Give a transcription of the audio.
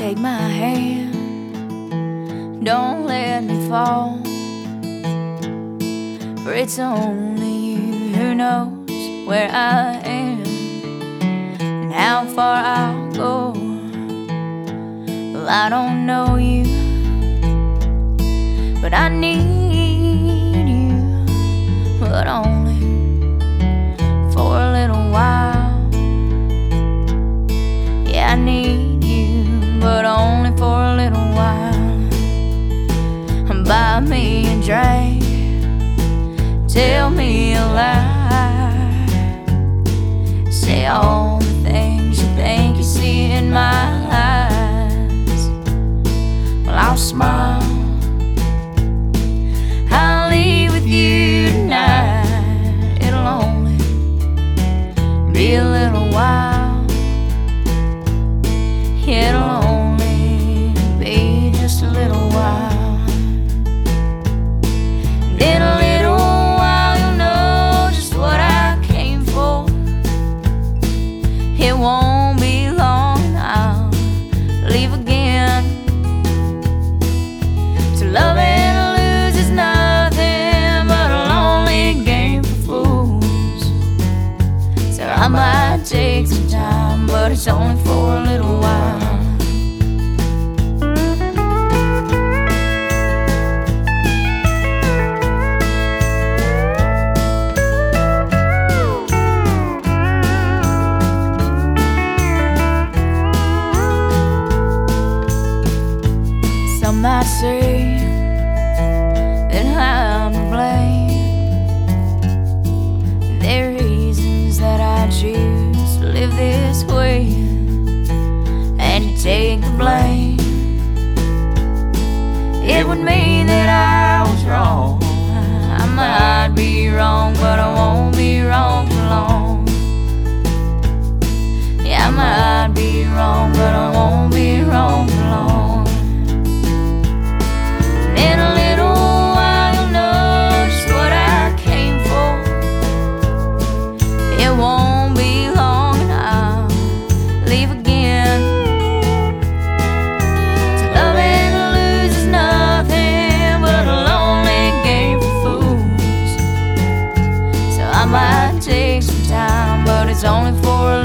Take my hand, don't let me fall, for it's only you who knows where I am and how far I'll go. Well, I don't know you, but I need you, but only for a little while. Yeah, I need you, but only for a little while. Buy me a drink, tell me a lie, say all the things you think you see in my eyes. Well, I'll smile, I'll leave with you tonight. It'll only be a little while. It'll only be just a little while. In a little while you'll know just what I came for. It won't be long and I'll leave again. To love and lose is nothing but a lonely game for fools. So I might take some time, but it's only for a little while. Some might say that I'm to blame. There are reasons that I choose to live this way, and to take the blame, it would mean that I was wrong. I might be wrong, but I won't be wrong for long. Yeah, I might be wrong, but I won't be wrong for long. In a little while you'll know just what I came for. It won't be long and I'll leave again. To love and lose is nothing but a lonely game for fools. So I might take some time, but it's only for